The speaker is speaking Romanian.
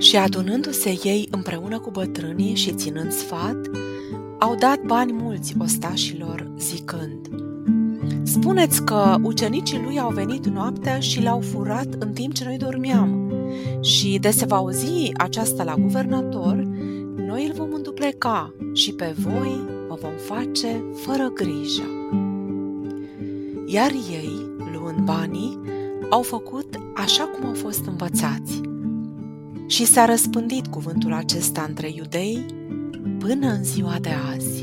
Și adunându-se ei împreună cu bătrânii și ținând sfat, au dat bani mulți ostașilor, zicând: Spuneți că ucenicii lui au venit noaptea și l-au furat în timp ce noi dormeam. Și de se va auzi aceasta la guvernator, noi îl vom îndupleca și pe voi vă vom face fără grijă. Iar ei, luând banii, au făcut așa cum au fost învățați. Și s-a răspândit cuvântul acesta între iudei până în ziua de azi.